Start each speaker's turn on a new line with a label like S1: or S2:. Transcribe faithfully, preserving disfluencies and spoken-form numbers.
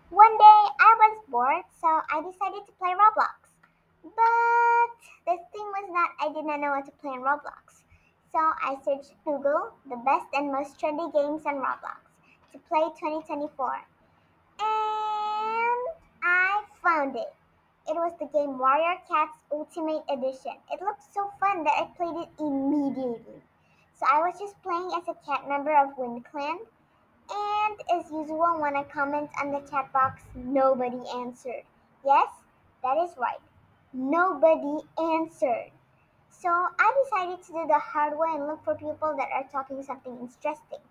S1: One day I was bored, so I decided to play Roblox. But the thing was that I did not know how to play on Roblox. So I searched Google the best and most trendy games on Roblox to play twenty twenty-four. And I found it. It was the game Warrior Cats Ultimate Edition. It looked so fun that I played it immediately. So I was just playing as a cat member of Wind Clan, and as usual, when I comment on the chat box, nobody answered. Yes, that is right. Nobody answered. So I decided to do the hard way and look for people that are talking something interesting.